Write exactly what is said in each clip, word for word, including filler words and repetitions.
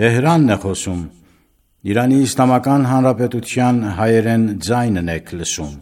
Թեհրանն է խոսում։ Իրանի Իսլամական Հանրապետության հայերեն ձայնն եք լսում։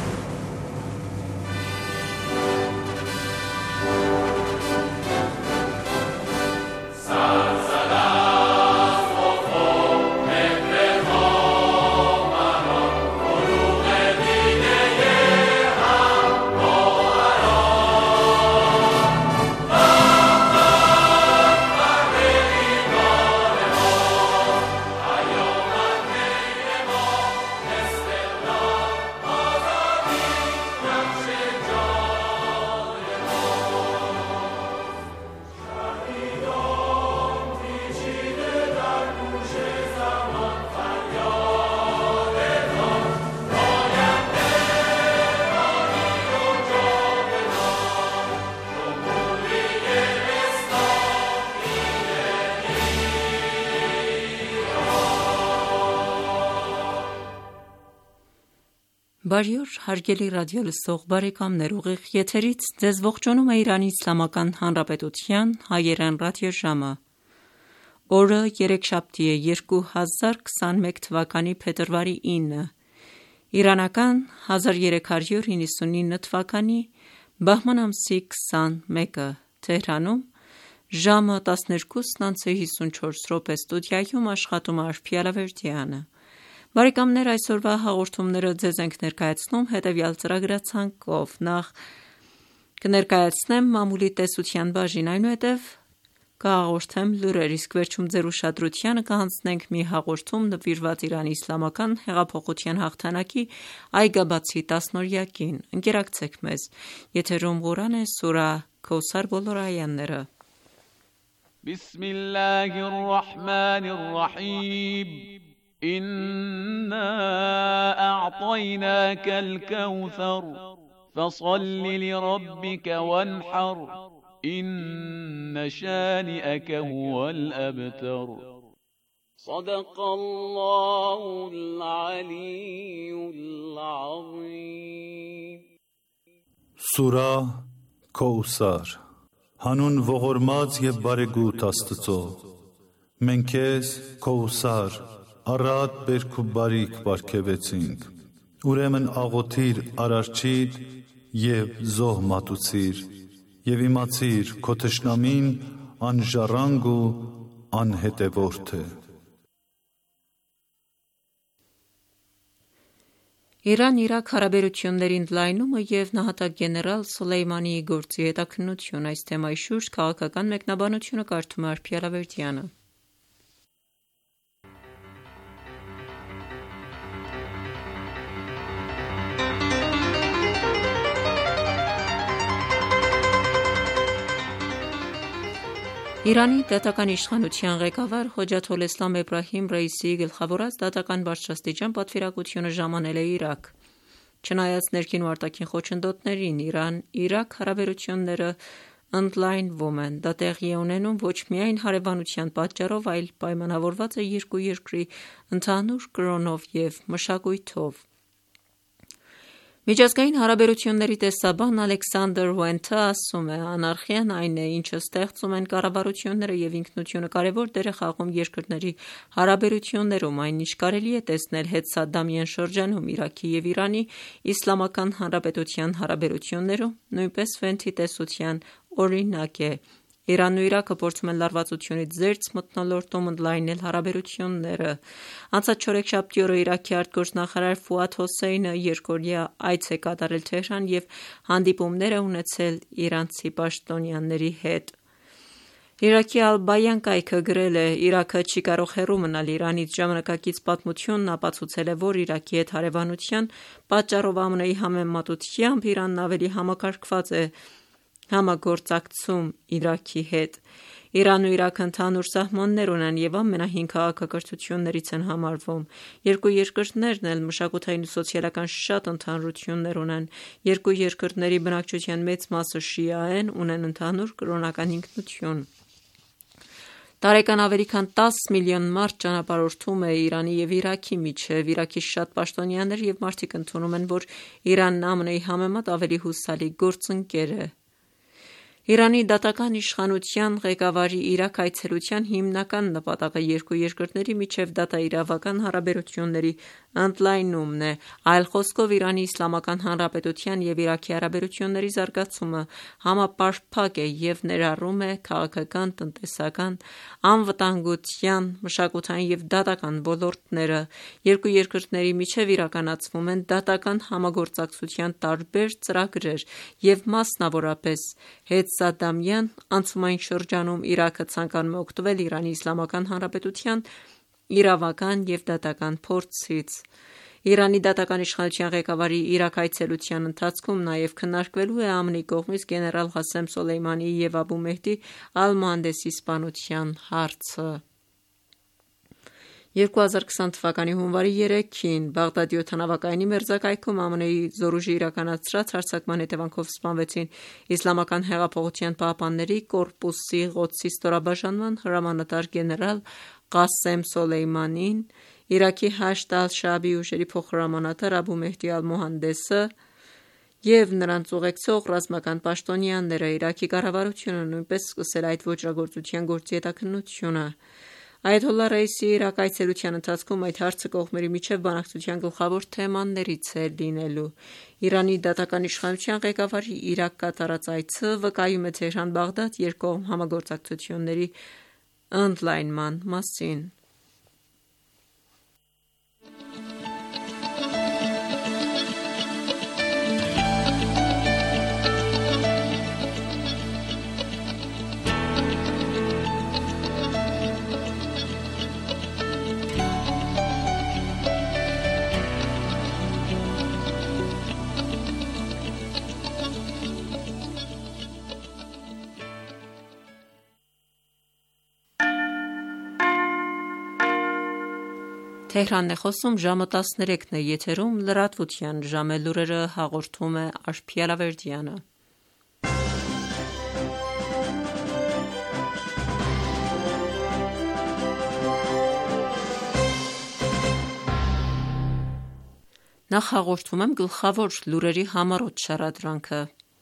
Բարի օր, հարգելի ռադիոլսող բարեկամներ, ուղիղ եթերից ձեզ ողջունում է Իրանի Իսլամական Հանրապետության հայերեն ռադիոժամը։ Օրը երեքշաբթի է երկու հազար քսաներկու թվականի փետրվարի ինը, իրանական հազար երեք հարյուր հինգսունինը թվականի բահման ամսի քսանմեկը, Թեհրանում ժամը տասներկուսն անց հիսունչորս րոպե, ստուդիայում աշխատում է Արփի Ալավերդյանը։ Բարեկամներ, այսօրվա հաղորդումները ձեզ ենք ներկայացնում հետևյալ ծրագրացանկով. Նախ կներկայացնեմ մամուլի տեսության բաժին, այնուհետև կհաղորդեմ լուրեր, իսկ վերջում ձեր ուշադրությանը կհանձնենք մի հաղորդում նվիրված Իրանի Իսլամական հեղափոխության հաղթանակի այգաբացի տասնօրյակին։ Ընկերակցեք մեզ։ Եթերում Ղուրան է, սուրա Քոսար, բոլոր այաները։ Բիսմիլլահիր ռահմանիր ռահիմ إنا أعطيناك الكوثر فصل لربك وانحر إن شانئك هو الأبتر صدق الله العلي العظيم Սուրա Քոսար Հանուն ողորմած և բարեգութ Աստծո, մենք քեզ Քոսար առատ բերք ու բարիք պարգևեցինք, ուրեմն աղոթիր Արարչիդ և զոհ մատուցիր, և իմացիր քո թշնամին անժառանգ ու անհետևորդ է։ Իրան-Իրաք հարաբերությունների ընդլայնումը և նահատակ գեներալ Սոլեյմանիի գործի հետաքննություն, այս թեմայի շուրջ քաղաքական մեկնաբանությունը կարդում է Արփի Ալավերդյանը։ Իրանի դատական իշխանության ղեկավար Հոջաթոլէսլամ Էբրահիմ Ռայիսիի գլխավորած դատական բարձրաստիճան պատվիրակությունը ժամանել է Իրաք։ Չնայած ներքին ու արտաքին խոչընդոտներին, Իրան-Իրաք հարաբերությունները ընդլայնվում են։ Դա տեղի է ունենում ոչ միայն հարևանության պատճառով, այլ պայմանավորված է երկու երկրի ընդհանուր կրոնով և մշակույթով։ Միջազգային հարաբերությունների տեսաբան Ալեքսանդր Ուենթը ասում է. «Անարխիան այն է, ինչը ստեղծում են կառավարությունները, և ինքնությունը կարևոր դեր է խաղում երկրների հարաբերություններում, այն ինչ կարելի է տեսնել հետսադամյան շրջանում Իրաքի և Իրանի Իսլամական Հանրապետության հարաբերություններում նույնպես վենթի տեսության օրինակ է։ Իրանն ու Իրաքը փորձում են լարվածությունից զերծ մթնոլորտում ընդլայնել հարաբերությունները։ Անցած չորեքշաբթի օրը Իրաքի արտգործնախարար Ֆուադ Հոսեյնը երկօրյա այց է կատարել Թեհրան և հանդիպումներ է ունեցել իրանցի պաշտոնյաների հետ։ Իրաքի Ալ-Բայան կայքը գրել է. «Իրաքը չի կարող հեռու մնալ Իրանից»։ Ժամանակակից պատմությունն ապացուցել է, որ Իրաքի հետ հարևանության պատճառով ԱՄՆ-ի համեմատությամբ Իրանն ավելի համակարգված է համագործակցում Իրաքի հետ։ Իրանն ու Իրաքը ընդհանուր սահմաններ ունեն և ամենահին քաղաքակրթություններից են համարվում։ Երկու երկրներն էլ մշակութային ու սոցիալական շատ ընդհանրություններ ունեն։ Երկու երկրների բնակչության մեծ մասը շիա են, ունեն ընդհանուր կրոնական ինքնություն։ Տարեկան ավելի քան տասը միլիոն մարդ ճանապարհորդում է Իրանի և Իրաքի միջև։ Իրաքի շատ պաշտոնյաներ և մարդիկ ընդունում են, որ Իրանն ԱՄՆ-ի համեմատ ավելի հուսալի գործընկեր է։ Իրանի դատական իշխանության ղեկավարի Իրաք այցելության հիմնական նպատակը երկու երկրների միջև դատաիրավական հարաբերությունների ընդլայնումն է, այլ խոսքով Իրանի Իսլամական Հանրապետության և Իրաքի հարաբերությունների զարգացումը համապարփակ է և ներառում է քաղաքական, տնտեսական, անվտանգության, մշակութային և դատական ոլորտները։ Երկու երկրների միջև իրականացվում են դատական համագործակցության տարբեր ծրագրեր և մասնավորապես հետսադամյան անցումային շրջանում Իրաքը ցանկանում է օգտվել Իրանի Իսլամական Հանրապետության իրավական և դատական փորձից։ Իրանի դատական իշխանության ղեկավարի Իրաք այցելության ընթացքում նաև քննարկվելու է ԱՄՆ-ի կողմից գեներալ Ղասեմ Սոլեյմանիի և Աբու Մեհդի Ալ-Մոհանդեսի սպանության հարցը։ երկու հազար քսան թվականի հունվարի երեքին Բաղդադի օդանավակայանի մերձակայքում ԱՄՆ-ի զորուժի իրականացրած հարձակման հետևանքով սպանվեցին Իսլամական հեղափոխության պահապանների կորպուսի Ղոդսի ստորաբաժանման հրամանատար գեներալ Ղասեմ Սոլեյմանին, Իրաքի Հաշդ ալ-Շաաբի ուժերի փոխհրամանատար Աբու Մեհդի Ալ-Մոհանդեսը և նրանց ուղեկցող ռազմական պաշտոնյաները։ Իրաքի կառավարությունը նույնպես սկսել է այդ ոճրագործության գործի հետաքննությունը։ Այաթոլլա Ռայիսի Իրաք այցելության ընթացքում այդ հարցը կողմերի միջև բանակցության գլխավոր թեմաներից է լինելու։ Իրանի դատական իշխանության ղեկավարի Իրաք կատարած այցը վկայում է Թեհրան-Բաղդադ երկկողմ համագործակցությունների ընդլայնման մասին։ Թեհրանն է խոսում, ժամը տասներեքն է, եթերում լրատվության ժամ է, լուրերը հաղորդում է Աշխի Ալավերդյանը։ Նախ հաղորդում եմ գլխավոր լուրերի համառոտ շարադրանքը։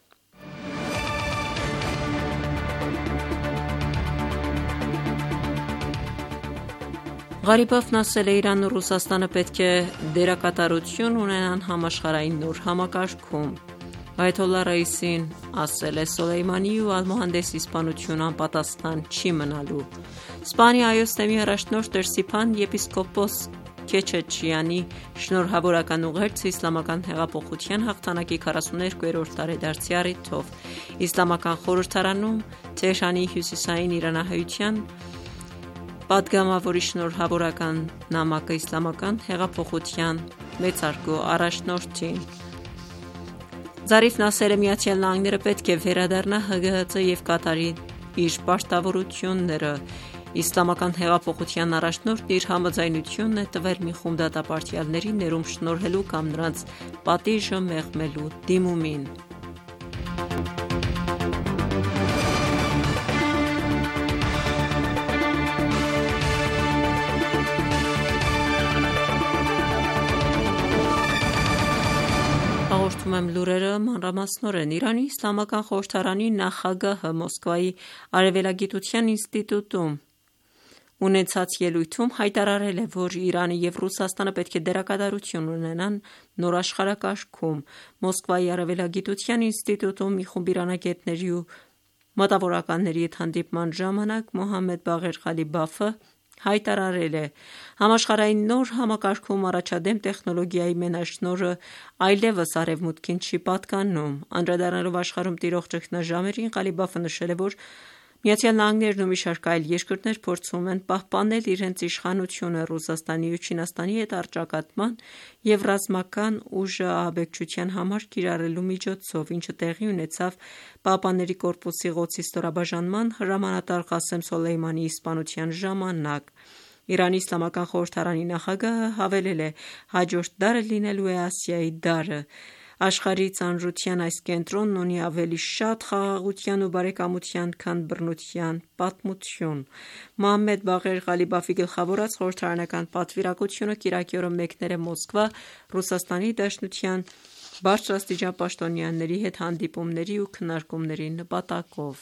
Ղարիբաֆն ասել է, Իրանն ու Ռուսաստանը պետք է դերակատարություն ունենան համաշխարհային նոր համակարգում։ Այաթոլլա Ռայիսին ասել է, Սոլեյմանիի ու Ալ-Մոհանդեսի սպանությունը անպատասխան չի մնալու։ Սպանիայոց թեմի առաջնորդ Տերսիփան եպիսկոպոս Քեչեչյանի շնորհավորական ուղերձը Իսլամական հեղափոխության հաղթանակի քառասուներկուերորդ տարեդարձի առիթով Իսլամական խորհրդարանում Թեհրանի հյուսիսային իրանահայության պատգամավորի շնորհավորական նամակը Իսլամական հեղափոխության մեծարգո առաջնորդին։ Զարիֆն ասել է, Միացյալ Նահանգները պետք է վերադառնա Հ Գ Հ Ց և կատարի իր պարտավորությունները։ Իսլամական հեղափոխության առաջնորդն իր համաձայնությունն է տվել մի խումբ դատապարտյալների ներում շնորհելու կամ նրանց պատիժը մեղմելու դիմումին։ Հաղորդում եմ լուրերը մանրամասնորեն։ Իրանի Իսլամական խորհրդարանի նախագահը Մոսկվայի Արևելագիտության ինստիտուտում ունեցած ելույթում հայտարարել է, որ Իրանը և Ռուսաստանը պետք է դերակատարություն ունենան նոր աշխարհակարգում։ Մոսկվայի Արևելագիտության ինստիտուտում մի խումբ իրանագետների ու մտավորականների հետ հանդիպման ժամանակ Մոհամմեդ Բաղեր Ղալիբաֆը հայտարարել է. Համաշխարհային նոր համակարգում առաջադեմ տեխնոլոգիայի մենաշնորհը այլևս արևմուտքին չի պատկանում։ Անդրադառնալով աշխարհում տիրող ճգնաժամերին, Ղալիբաֆը նշել է, որ ԱՄՆ-ն ու մի շարք այլ երկրներ փորձում են պահպանել իրենց իշխանությունը Ռուսաստանի ու Չինաստանի հետ առճակատման և ռազմական ուժը ահաբեկչության համար կիրառելու միջոցով, ինչը տեղի ունեցավ Պահապանների կորպուսի Ղոդսի ստորաբաժանման հրամանատար Ղասեմ Սոլեյմանիի սպանության ժամանակ։ Իրանի Իսլամական խորհրդարանի նախագահը հավելել է. հաջորդ դարը լինելու է Ասիայի դարը։ Աշխարհի ծանրության այս կենտրոնն ունի ավելի շատ խաղաղության ու բարեկամության, քան բռնության պատմություն։ Մոհամմեդ Բաղեր Ղալիբաֆի գլխավորած խորհրդարանական պատվիրակությունը կիրակի օրը մեկներ է Մոսկվա, Ռուսաստանի Դաշնության բարձրաստիճան պաշտոնյաների հետ հանդիպումների ու քննարկումների նպատակով։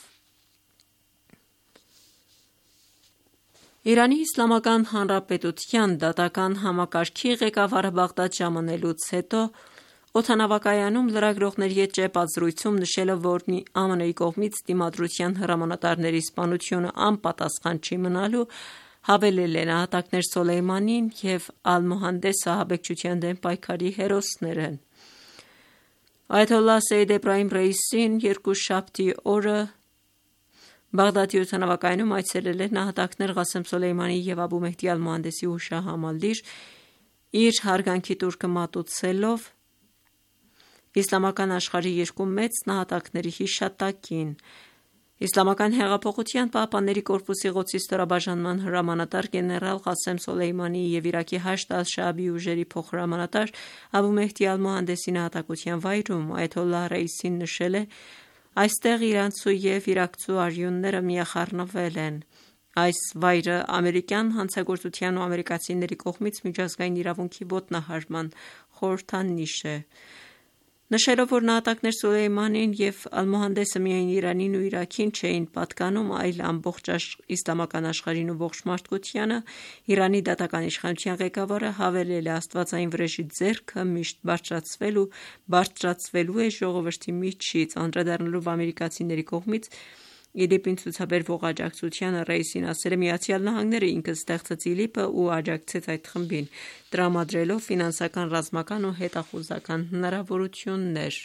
Իրանի Իսլամական Հանրապետության դատական համակարգի ղեկավարը Բաղդադ ժամանելուց հետո օդանավակայանում լրագրողների հետ ճեպած զրույցում նշելով, որ ԱՄՆ-ի կողմից դիմադրության հրամանատարների սպանությունը անպատասխան չի մնալու, հավելել է նահատակներ Սոլեյմանին և Ալ-Մոհանդես ահաբեկչության դեմ պայքարի հերոսները։ Այաթոլլահ Սեյյեդ Էբրահիմ Ռեյիսին երկուշաբթի օրը Բաղդադի օդանավակայանում այցելել է նահատակներ Ղասեմ Սոլեյմանիի և Աբու Մեհդի Ալ-Մոհանդեսի հուշահամալիր, իր հարգանքի տուրքը մատուցելով իսլամական աշխարհի երկու մեծ նահատակների հիշատակին։ Իսլամական հեղափոխության պահապանների կորպուսի Ղոդսի ստորաբաժանման հրամանատար գեներալ Ղասեմ Սոլեյմանիի և Իրաքի Հաշդ ալ-Շաաբի ուժերի փոխհրամանատար Աբու Մեհդի Ալ-Մոհանդեսի նահատակության վայրում այաթոլլահ Ռեյիսին նշել է. «Այստեղ իրանցու և իրաքցու արյունները միախառնվել են։ Այս վայրը ամերիկյան հանցագործության ու ամերիկացիների կողմից միջազգային իրավունքի ոտնահարման խորհրդանիշ է»։ Նշելով, որ նահատակներ Սոլեյմանին և Ալ-Մոհանդեսը միայն Իրանին ու Իրաքին չէին պատկանում, այլ ամբողջ իսլամական աշխարհին ու ողջ մարդկությանը, Իրանի դատական իշխանության ղեկավարը հավելել է. «Աստվածային վրեժի ձեռքը միշտ բարձրացվել ու բարձրացվելու է ժողովրդի միջից»։ Անդրադառնալով ամերիկացիների կողմից ԻԼԻՊ-ին ցուցաբերվող աջակցությանը, Ռեյիսին ասել է. «Միացյալ Նահանգները ինքն ստեղծեց ԻԼԻՊ-ը ու աջակցեց այդ խմբին, տրամադրելով ֆինանսական, ռազմական ու հետախուզական հնարավորություններ»։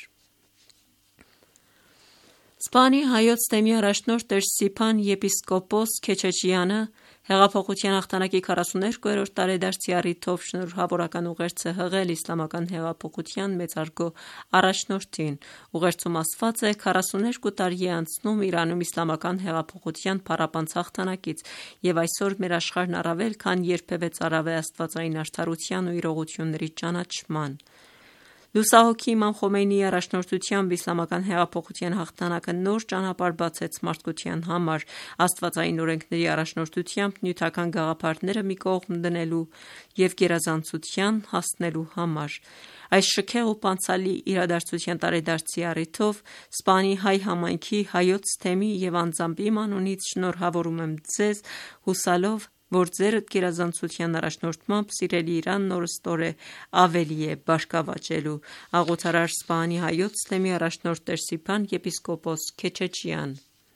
Սպանի հայոց թեմի առաջնորդ Տեր Սիփան եպիսկոպոս Քեչեչյանը հեղափոխության հաղթանակի քառասուներկուերորդ տարեդարձի առիթով շնորհավորական ուղերձ է հղել իսլամական հեղափոխության մեծարգո առաջնորդին։ Ուղերձում ասված է. «քառասուներկու տարի է անցնում Իրանում իսլամական հեղափոխության փառապանծ հաղթանակից, և այսօր մեր աշխարհն առավել քան երբևէ ծարավ է աստվածային արդարության ու իրողությունների ճանաչման»։ Լուսահոգի Իմամ Խոմեյնիի առաջնորդությամբ իսլամական հեղափոխության հաղթանակը նոր ճանապարհ բացեց մարդկության համար՝ աստվածային օրենքների առաջնորդությամբ նյութական գաղափարները մի կողմ դնելու և գերազանցության հասնելու համար։ Այս շքեղ ու պանցալի իրադարձության տարեդարձի առիթով Սպանի հայ համայնքի, Հայոց թեմի և անձամբ իմ անունից շնորհավորում եմ ձեզ՝ հուսալով, որ ձերդ գերազանցության առաջնորդմամբ սիրելի Իրանն օրըստօրե ավելի է բարգավաճելու։ Աղոթարար Սպահանի Հայոց թեմի առաջնորդ Տեր Սիփան եպիսկոպոս Քեչեչյան։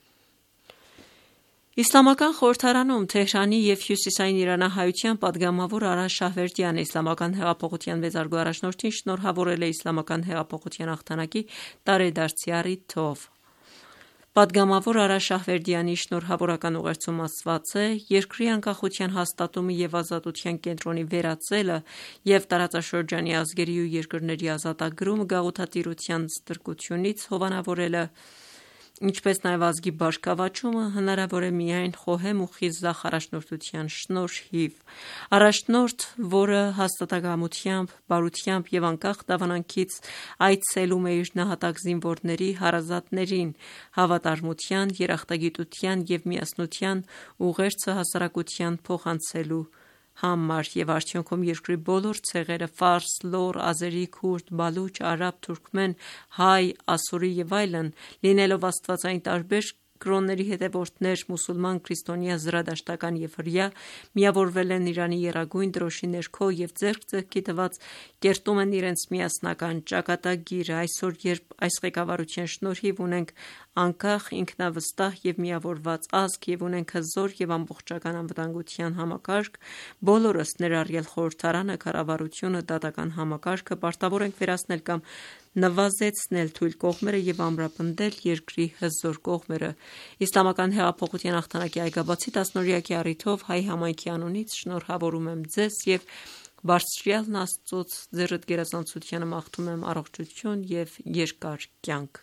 Իսլամական խորհրդարանում Թեհրանի և հյուսիսային իրանահայության պատգամավոր Արա Շահվերդյանը իսլամական հեղափոխության մեծարգո առաջնորդին շնորհավորել է իսլամական հեղափոխության հաղթանակի տարեդարձի առիթով։ Պատգամավոր Արա Շահվերդյանի շնորհավորական ուղերձում ասված է. «Երկրի անկախության հաստատումը և ազատության կենտրոնի վերածելը և տարածաշրջանի ազգերի ու երկրների ազատագրումը գաղութատիրության ստրկությունից հովանավորելը, ինչպես նաև ազգի բարգավաճումը հնարավոր է միայն խոհեմ ու խիզախ առաջնորդության շնորհիվ։ Առաջնորդ, որը հաստատակամությամբ, բարությամբ և անկախ դավանանքից այցելում է իր նահատակ զինվորների հարազատներին, հավատարմության, երախտագիտության և միասնության ուղերձը հասարակության փոխանցելու համար և արդյունքում երկրի բոլոր ցեղերը՝ ֆարս, լոռ, ազերի, քուրդ, բալուչ, արաբ, թուրքմեն, հայ, ասորի և այլն, լինելով աստվածային տարբեր կրոնների հետևորդներ՝ մուսուլման, քրիստոնյա, զրադաշտական և հրեա, միավորվել են Իրանի եռագույն դրոշի ներքո և ձեռք ձեռքի տված կերտում են իրենց միասնական ճակատագիրը։ Այսօր, երբ այս ղեկավարության շնորհիվ ունենք անկախ, ինքնավստահ և միավորված ազգ և ունենք հզոր և ամբողջական անվտանգության համակարգ, բոլորս, ներառյալ խորհրդարանը, կառավարությունը, դատական համակարգը, պարտավոր ենք վերացնել կամ նվազեցնել թույլ կողմերը և ամրապնդել երկրի հզոր կողմերը։ Իսլամական հեղափոխության հաղթանակի այգաբացի տասնօրյակի առիթով հայ համայնքի անունից շնորհավորում եմ ձեզ և Բարձրյալն Աստծուց ձերդ գերազանցությանը մաղթում եմ առողջություն և երկար կյանք։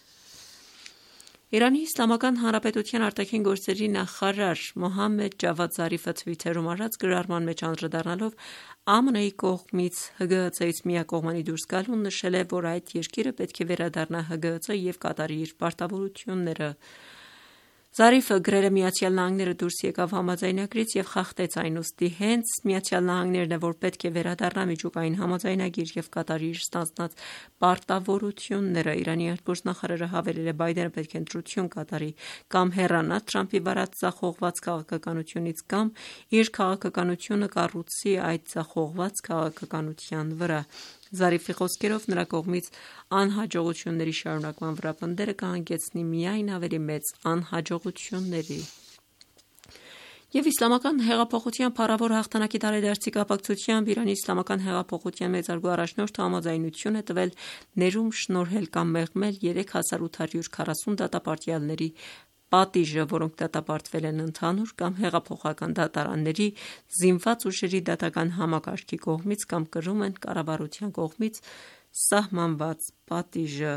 Իրանի Իսլամական Հանրապետության արտաքին գործերի նախարար Մոհամմեդ Ջավադ Զարիֆը թվիթերում արած գրառման մեջ անդրադառնալով ԱՄՆ-ի կողմից ՀԳՀԾ-ից միակողմանի դուրս գալուն, նշել է, որ այդ երկիրը պետք է վերադառնա ՀԳՀԾ և կատարի իր պարտավորությունները։ Զարիֆը գրել է Միացյալ Նահանգները դուրս եկավ համաձայնագրից և խախտեց այն, ուստի հենց Միացյալ Նահանգներն է, որ պետք է վերադառնա միջուկային համաձայնագիր և կատարի իր ստանձնած պարտավորությունները։ Իրանի արտգործնախարարը հավելել է. Բայդենը պետք է ընտրություն կատարի կամ հեռանա Թրամփի վարած ձախողված քաղաքականությունից կամ իր քաղաքականությունը կառուցի այդ ձախողված քաղաքականության վրա։ Զարիֆի խոսքերով նրա կողմից անհաջողությունների շարունակման վրա պնդելը կհանգեցնի միայն ավելի մեծ անհաջողությունների։ Եվ իսլամական հեղափոխության փառավոր հաղթանակի տարեդարձի կապակցությամբ Իրանի իսլամական հեղափոխության մեծարգո առաջնորդը համաձայնություն է տվել ներում շնորհել կամ մեղմել երեք հազար ութ հարյուր քառասուն դատապարտյալների պատիժը, որոնք դատապարտվել են ընդհանուր կամ հեղափոխական դատարանների, զինված ուժերի դատական համակարգի կողմից կամ կրում են կառավարության կողմից սահմանված պատիժը։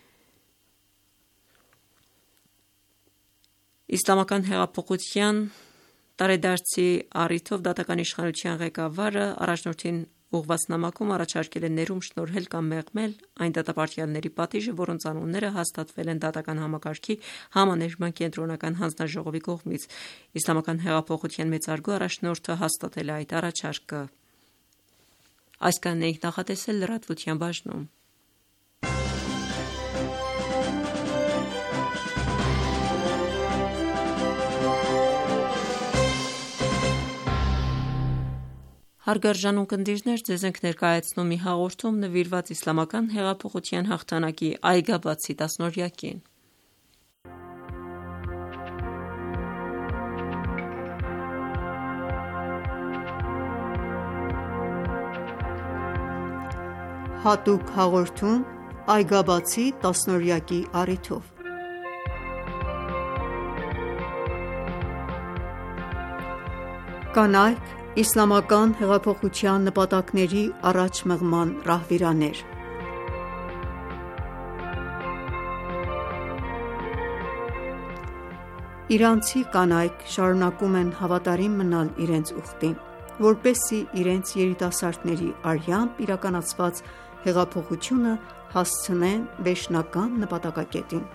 Իսլամական հեղափոխության տարեդարձի առիթով դատական իշխանության ղեկավարը առաջնորդին ուղղված նամակում առաջարկել է ներում շնորհել կամ մեղմել այն դատապարտյալների պատիժը, որոնց անունները հաստատվել են դատական համակարգի համաներժման կենտրոնական հանձնաժողովի կողմից։ Իսլամական հեղափոխության մեծարգո առաջնորդը հաստատել է այդ առաջարկը։ Այսքանն էինք նախատեսել լրատվության բաժնում։ Հարգարժան ունկնդիրներ, ձեզ ենք ներկայացնում մի հաղորդում նվիրված իսլամական հեղափոխության հաղթանակի այգաբացի տասնօրյակին։ Հատուկ հաղորդում այգաբացի տասնօրյակի առիթով։ Կանայք իսլամական հեղափոխության նպատակների առաջ մղման ռահվիրաներ։ Իրանցի կանայք շարունակում են հավատարիմ մնալ իրենց ուխտին, որպեսզի իրենց երիտասարդների արյամբ իրականացված հեղափոխությունը հասցնեն վերջնական նպատակակետին։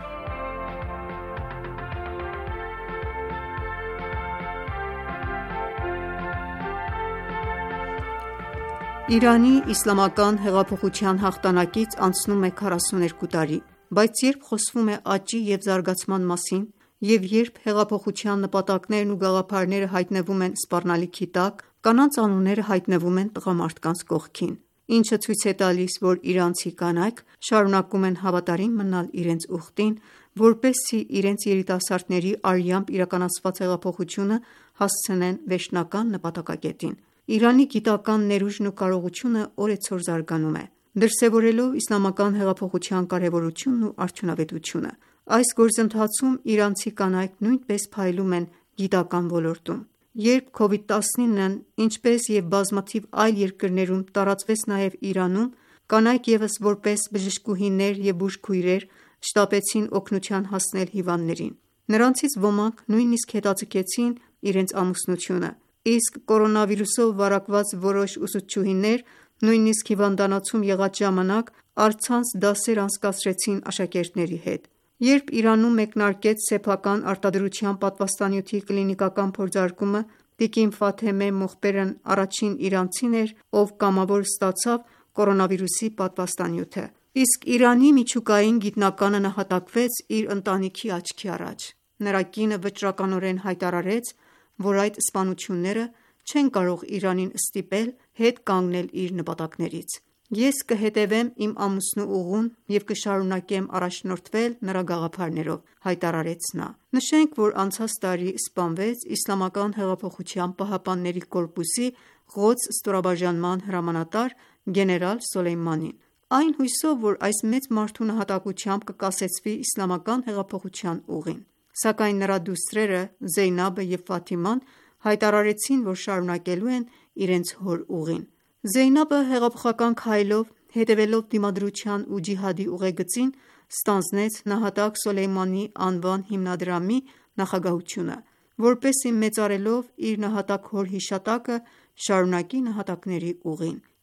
Իրանի իսլամական հեղափոխության հաղթանակից անցնում է քառասուներկու տարի, բայց երբ խոսվում է աճի և զարգացման մասին, և երբ հեղափոխության նպատակներն ու գաղափարները հայտնվում են սպառնալիքի տակ, կանանց անունները հայտնվում են տղամարդկանց կողքին, ինչը ցույց է տալիս, որ իրանցի կանայք շարունակում են հավատարիմ մնալ իրենց ուխտին, որպեսզի իրենց երիտասարդների արյամբ իրականացված հեղափոխությունը հասցնեն վերջնական նպատակակետին։ Իրանի գիտական ներուժն ու կարողությունը օրեցօր զարգանում է, դրսևորելով իսլամական հեղափոխության կարևորությունն ու արդյունավետությունը։ Այս գործընթացում իրանցի կանայք նույնպես փայլում են գիտական ոլորտում։ Երբ քովիդ տասնինն, ինչպես և բազմաթիվ այլ երկրներում, տարածվեց նաև Իրանում, կանայք ևս որպես բժշկուհիներ և բուժքույրեր շտապեցին օգնության հասնել հիվանդներին։ Նրանցից ոմանք նույնիսկ հետաձգեցին իրենց ամուսնությունը, իսկ կորոնավիրուսով վարակված որոշ ուսուցչուհիներ նույնիսկ հիվանդանոցում եղած ժամանակ առցանց դասեր անցկացրեցին աշակերտների հետ։ Երբ Իրանում մեկնարկեց սեփական արտադրության պատվաստանյութի կլինիկական փորձարկումը, տիկին Ֆաթեմե Մոխբերն առաջին իրանցին էր, ով կամավոր ստացավ կորոնավիրուսի պատվաստանյութը, իսկ Իրանի միջուկային գիտնականը նահատակվեց իր ընտանիքի աչքի առաջ։ Նրա կինը վճռականորեն հայտարարեց, որ այդ սպանությունները չեն կարող Իրանին ստիպել հետ կանգնել իր նպատակներից։ Ես կհետևեմ իմ ամուսնու ուղուն և կշարունակեմ առաջնորդվել նրա գաղափարներով, հայտարարեց նա։ Նշենք, որ անցած տարի սպանվեց Իսլամական հեղափոխության պահապանների կորպուսի Ղոդս ստորաբաժանման հրամանատար գեներալ Սոլեյմանին, այն հույսով, որ այս մեծ մարդու նահատակությամբ կկասեցվի իսլամական հեղափոխության ուղին։ Սակայն նրա դուստրերը Զեյնաբը և Ֆաթիման հայտարարեցին, որ շարունակելու են իրենց հոր ուղին։ Զեյնաբը հեղափոխական քայլով, հետևելով դիմադրության ու ջիհադի ուղեգծին, ստանձնեց նահատակ Սոլեյմանի անվան հիմնադրամի նախագահությունը, որպեսզի մեծարելով իր նահատակ հոր հիշատակը, շարունակի նահատակների ուղին։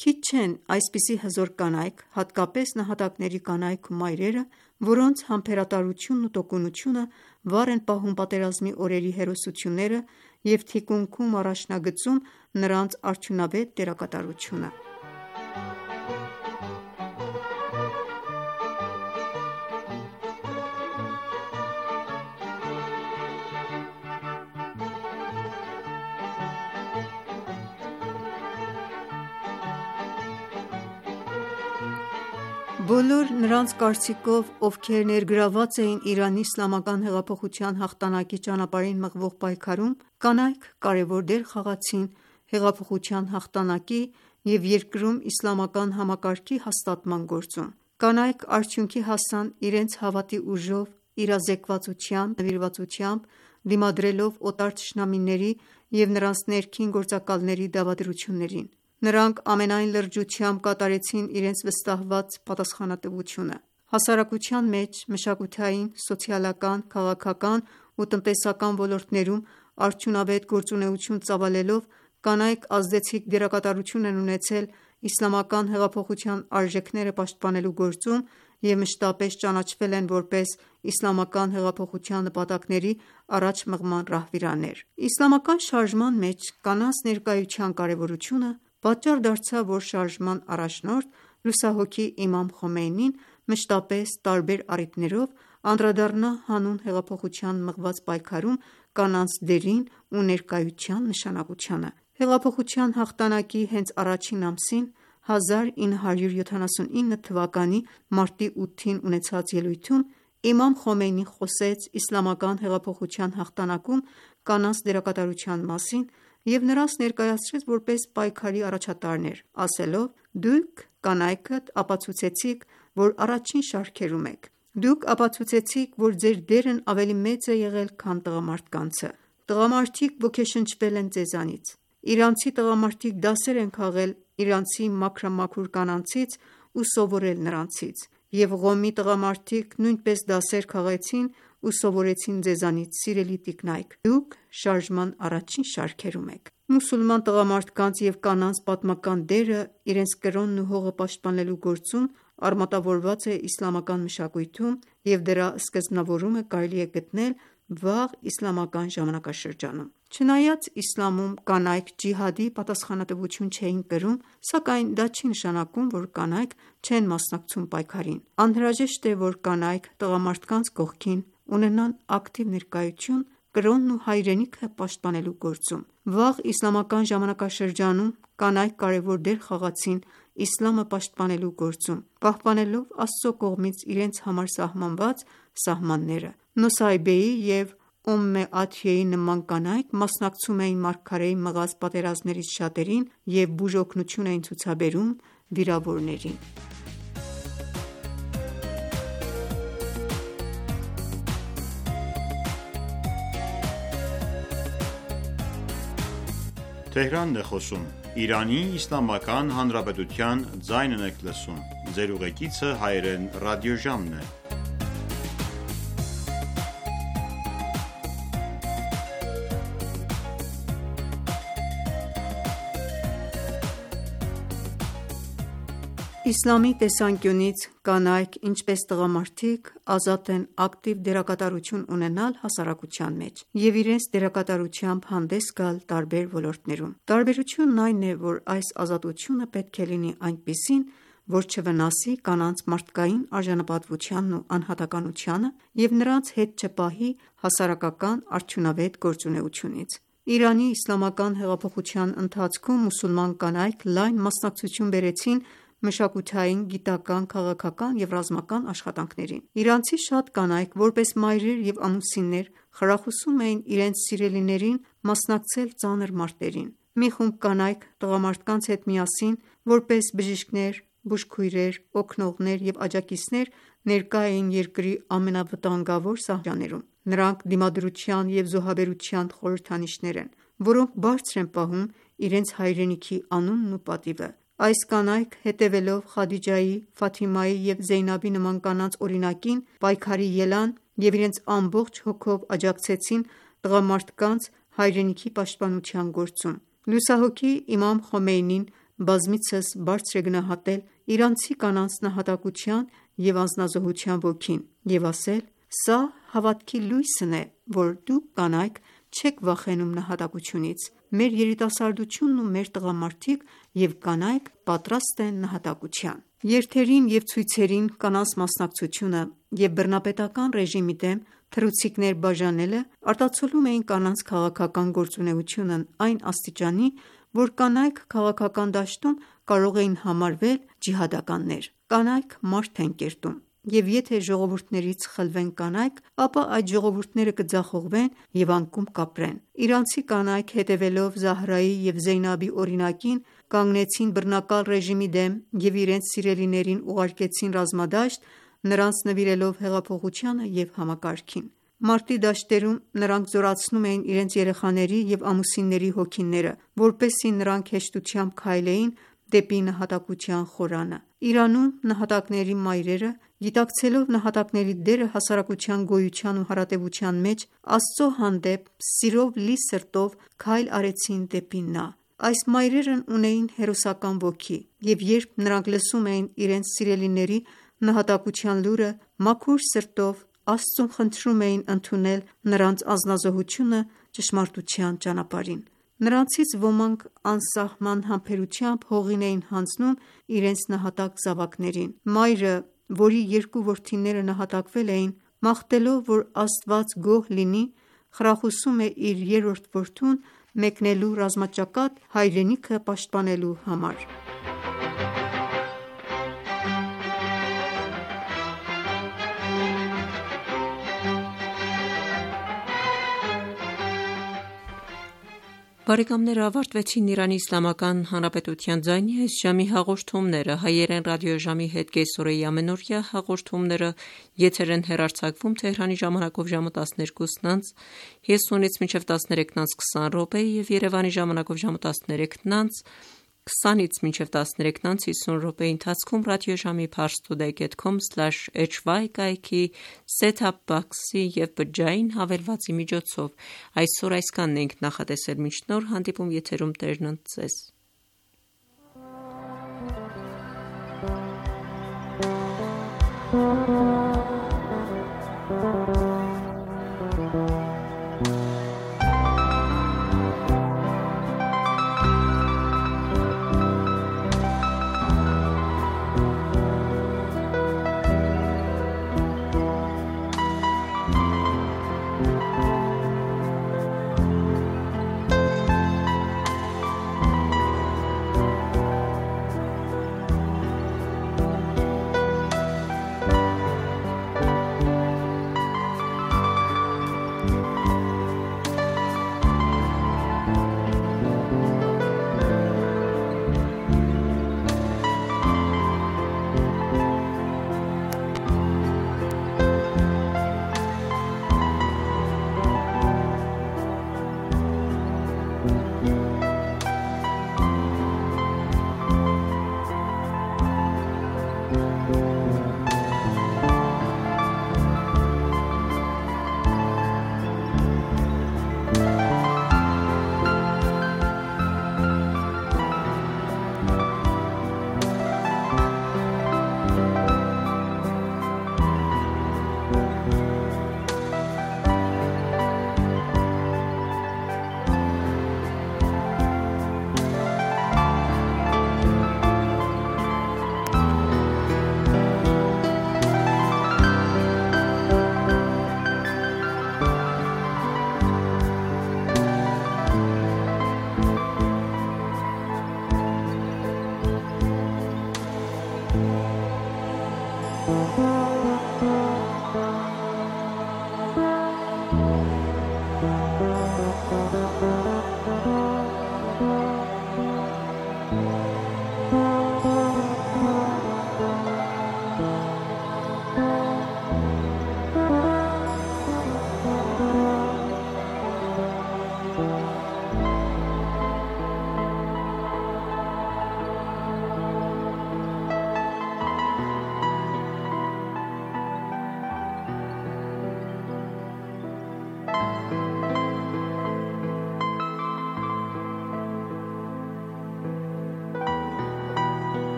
Քիչ չեն այսպիսի հզոր կանայք, հատկապես նահատակների կանայք ու մայրերը, որոնց համբերատարությունն ու տոկունությունը վառ են պահում պատերազմի օրերի հերոսությունները և թիկունքում առաջնագծում նրանց արդյունավետ դերակատարությունը։ Բոլոր նրանց կարծիքով, ովքեր ներգրավված էին Իրանի իսլամական հեղափոխության հաղթանակի ճանապարհին մղվող պայքարում, կանայք կարևոր դեր խաղացին հեղափոխության հաղթանակի և երկրում իսլամական համակարգի հաստատման գործում։ Կանայք արդյունքի հասան իրենց հավատի ուժով, իրազեկվածությամբ, նվիրվածությամբ, դիմադրելով օտար թշնամիների և նրանց ներքին գործակալների դավադրություններին։ Նրանք ամենայն լրջությամբ կատարեցին իրենց վստահված պատասխանատվությունը։ Հասարակության մեջ մշակութային, սոցիալական, քաղաքական ու տնտեսական ոլորտներում արդյունավետ գործունեություն ծավալելով, կանայք ազդեցիկ դերակատարություն են ունեցել իսլամական հեղափոխության արժեքները պաշտպանելու գործում և մշտապես ճանաչվել են որպես իսլամական հեղափոխության նպատակների առաջ մղման ռահվիրաներ։ Իսլամական շարժման մեջ կանանց ներկայության կարևորությունը պատճառ դարձավ, որ շարժման առաջնորդ լուսահոգի իմամ Խոմեյնին մշտապես տարբեր առիթներով անդրադառնա հանուն հեղափոխության մղված պայքարում կանանց դերին ու ներկայության նշանակությանը։ Հեղափոխության հաղթանակի հենց առաջին ամսին հազար ինը հարյուր յոթանասունինը թվականի մարտի ութին ունեցած ելույթում իմամ Խոմեյնին խոսեց իսլամական հեղափոխության հաղթանակում կանանց դերակատարության մասին և նրանց ներկայացրեց որպես պայքարի առաջատարներ, ասելով. «Դուք կանայքդ ապացուցեցիք, որ առաջին շարքերում եք: Դուք ապացուցեցիք, որ ձեր դերն ավելի մեծ է եղել, քան տղամարդկանցը: Տղամարդիկ ոգեշնչվել են ձեզանից: Իրանցի տղամարդիկ դասեր են քաղել իրանցի մաքրամաքուր կանանցից ու սովորել նրանցից: Եվ Ղոմի տղամարդիկ նույնպես դասեր քաղեցին ու սովորեցին ձեզանից, սիրելի տիկնայք: Դուք շարժման առաջին շարքերում եք»: Մուսուլման տղամարդկանց և կանանց պատմական դերը իրենց կրոնն ու հողը պաշտպանելու գործում արմատավորված է իսլամական մշակույթում և դրա սկզբնավորումը կարելի է գտնել վաղ իսլամական ժամանակաշրջանում։ Չնայած իսլամում կանայք ջիհադի պատասխանատվություն չէին կրում, սակայն դա չի նշանակում, որ կանայք չեն մասնակցում պայքարին։ Անհրաժեշտ է, որ կանայք տղամարդկանց կողքին ունենան ակտիվ ներկայություն կրոնն ու հայրենիքը պաշտպանելու գործում։ Վաղ իսլամական ժամանակաշրջանում կանայք կարևոր դեր խաղացին իսլամը պաշտպանելու գործում, պահպանելով Աստծո կողմից իրենց համար սահմանված սահմանները։ Նոսայբեի և Ումմե Աթիեի նման կանայք մասնակցում էին մարգարեի մղած պատերազմներից շատերին և բուժօգնություն էին ցուցաբերում վիրավորներին։ Իսլամի տեսանկյունից կանայք, ինչպես տղամարդիկ, ազատ են ակտիվ դերակատարություն ունենալ հասարակության մեջ և իրենց դերակատարությամբ հանդես գալ տարբեր ոլորտներում։ Տարբերությունն այն է, որ այս ազատությունը պետք է լինի այնպիսին, որ չվնասի կանանց մարդկային արժանապատվությանն ու անհատականությանը և նրանց հետ չպահի հասարակական արդյունավետ գործունեությունից։ Իրանի իսլամական հեղափոխության ընթացքում մուսուլման կանայք լայն մասնակցություն բերեցին մշակութային, գիտական, քաղաքական և ռազմական աշխատանքներին։ Իրանցի շատ կանայք, որպես մայրեր և ամուսիններ, խրախուսում էին իրենց սիրելիներին մասնակցել ծանր մարտերին։ Մի խումբ կանայք տղամարդկանց հետ միասին, որպես բժիշկներ, բուժքույրեր, օգնողներ և աջակիցներ, ներկա էին երկրի ամենավտանգավոր սահմաններում։ Նրանք դիմադրության և զոհաբերության խորհրդանիշներ են, որոնք բարձր են պահում իրենց հայրենիքի անունն ու պատիվը։ Այս կանայք, հետևելով Խադիջայի, Ֆաթիմայի և Զեյնաբի նման կանանց օրինակին, պայքարի ելան և իրենց ամբողջ հոգով աջակցեցին տղամարդկանց հայրենիքի պաշտպանության գործում։ Լուսահոգի իմամ Խոմեյնին բազմիցս բարձր է գնահատել իրանցի կանանց նահատակության և անձնազոհության ոգին և ասել. «Սա հավատքի լույսն է, որ դուք կանայք չեք վախենում նահատակությունից: Մեր երիտասարդությունն ու մեր տղամարդիկ և կանայք պատրաստ են նահատակության»: Երթերին և ցույցերին կանանց մասնակցությունը և բռնապետական ռեժիմի դեմ թռուցիկներ բաժանելը արտացոլում էին կանանց քաղաքական գործունեությունն այն աստիճանի, որ կանայք քաղաքական դաշտում կարող էին համարվել ջիհադականներ: Կանայք մարդ են կերտում, և եթե ժողովուրդներից խլվեն կանայք, ապա այդ ժողովուրդները կձախողվեն և անկում կապրեն: Իրանցի կանայք, հետևելով Զահրայի և Զեյնաբի օրինակին, կանգնեցին բռնակալ ռեժիմի դեմ և իրենց սիրելիներին ուղարկեցին ռազմադաշտ՝ նրանց նվիրելով հեղափոխությանը և համակարգին: Մարտի դաշտերում նրանք զորացնում էին իրենց երեխաների և ամուսինների հոգիները, որպեսզի նրանք հեշտությամբ քայլեին դեպի նահատակության խորանը: Իրանում նահատակների մայրերը, գիտակցելով նահատակների դերը հասարակության գոյության ու հարատևության մեջ, Աստծո հանդեպ սիրով լի սրտով քայլ արեցին դեպի նա: Այս մայրերն ունեին հերոսական ոգի և երբ նրանք լսում էին իրենց սիրելիների նահատակության լուրը, մաքուր սրտով Աստծուն խնդրում էին ընդունել նրանց անձնազոհությունը ճշմարտության ճանապարհին: Նրանցից ոմանք անսահման համբերությամբ հողին էին հանձնում իրենց նահատակ զավակներին: Մայրը, որի երկու որդիները նահատակվել էին, մաղթելով, որ Աստված գոհ լինի, խրախուսում է իր երրորդ որդուն մեկնելու ռազմաճակատ հայրենիքը պաշտպանելու համար: Բարեկամներ ավարտվեցին «Իրանի Իսլամական Հանրապետության ձայնի» այս ժամի հաղորդումները: Հայերեն ռադիոժամի հետ կեսօրեի ամենօրյա հաղորդումները եթեր են հեռարձակվում Թեհրանի ժամանակով ժամը տասներկուսն հիսունից մինչև տասներեքն ընց քսան րոպե և Երևանի ժամանակով ժամը տասներեքն ընց քսանից մինչև տասներեքն ընց հիսուն րոպեի ընթացքում ռադիոժամի parstoday dot com slash hy կայքի set-top box-ի և բջջային հավելվածի միջոցով: Այսօր այսքանն էինք նախատեսել: Մինչ նոր հանդիպում եթերում Տերն ընդ Ձեզ: